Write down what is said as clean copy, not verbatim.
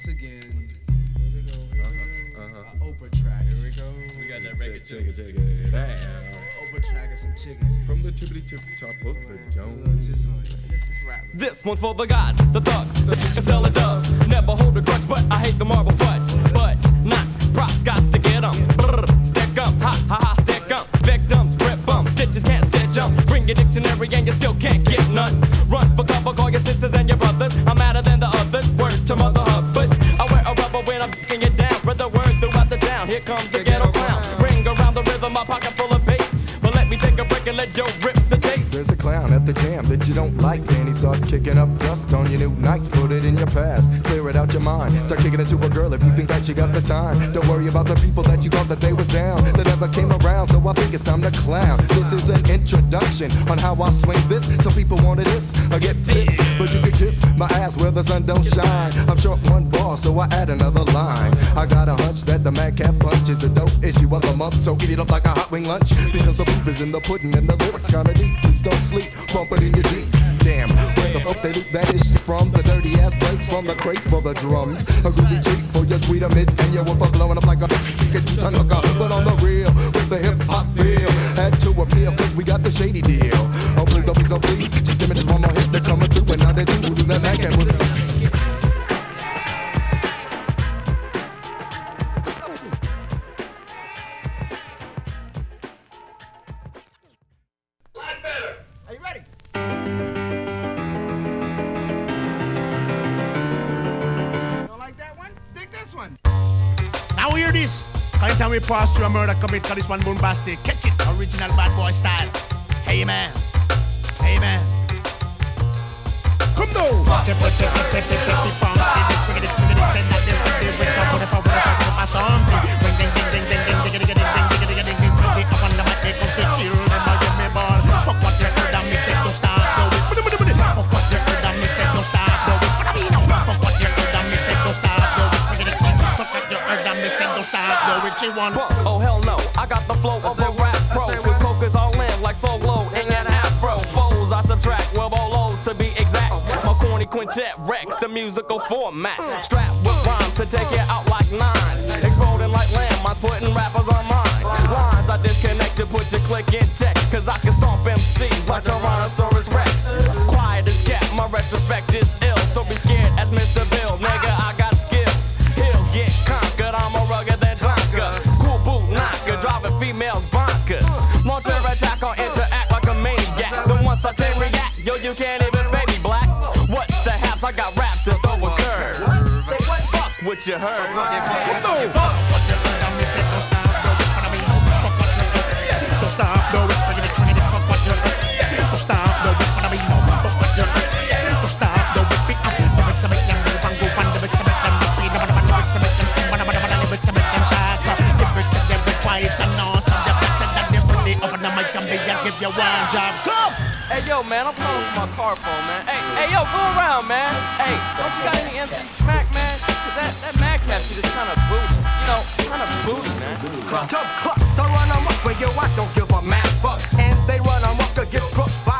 again. Oprah track. Here we go. We got that record too. Oprah track and some chicken. From the tippity tip top of the Jones. This one's for the guys, the thugs, the can sell the doves. Never hold a grudge, but I hate the marble fudge. But not props, got to get 'em. Stick 'em, ha ha ha, stick 'em. Victims, rip bums, stitches can't stitch 'em. Bring your dictionary and you still can't get none. Run for cover, call your sisters and your brothers. I'm madder than the others. Word to Mother Hubbard. I wear a rubber when I'm kicking it down. Spread the word throughout the town. Here comes the ghetto clown. Ring around the rhythm, my pocket full of bass. But let me take a break and let Joe rip the tape. There's a clown at the jam that you don't like, and he starts kicking up dust on your new nights. Put it in your past, clear it out your mind. Start kicking it to a girl if you think that you got the time. Don't worry about the people that you thought that they was down, that never came around, so I think it's time to clown. This is an introduction on how I swing this. Some people wanted this, I get this, but you can kiss my ass where the sun don't shine. I'm short one bar, so I add another line. I got a hunch that the Madcap Punch is the dope issue of the month, so eat it up like a hot wing lunch, because the proof is in the pudding and the lyrics kinda deep. Please don't sleep, pump it in your Jeep. Damn, where the fuck they loot that is from? The dirty ass breaks from the crates for the drums. A groovy treat for your sweeter mids and your woofer blowing up like a get you tunnel. But on the real, with the hip hop feel, had to appeal cause we got the shady deal. Oh please, oh please, oh please, just give me just one more hit. They're coming through and now they do the Madcap was. Now hear this. Anytime we pass through a murder commit, cause this one bombastic. Catch it, original bad boy style. Hey man, hey man. Come down. Oh hell no, I got the flow of a rap pro. Cause coke is all in like solo in an afro. Foes I subtract, well bolos to be exact. My corny quintet wrecks the musical format. Strapped with rhymes to take it out like nines. Exploding like landmines, putting rappers on mine. Lines I disconnect to put your click in check. Cause I can stomp MCs like Tyrannosaurus Rex. Quiet as kept, my retrospect is ill. So be scared as Mr. Bill, nigga I got skills. Hills get conquered, I'm a rugged than Tonka. Cool boot knocker, driving females bonkers. Launch their attack or interact like a maniac. Then once I take react, yo you can't even baby black. What's the haps? I got raps to throw a curve. Fuck what you heard. Give you one job, come! Hey yo man, I'm calling for my car phone man. Hey yo, go around man. Hey, don't you got any MC smack man? Cause that Madcap shit is kinda booty. You know, kinda booty man. Top clocks, I run amok where you at, don't give a mad fuck. And they run amok or get struck by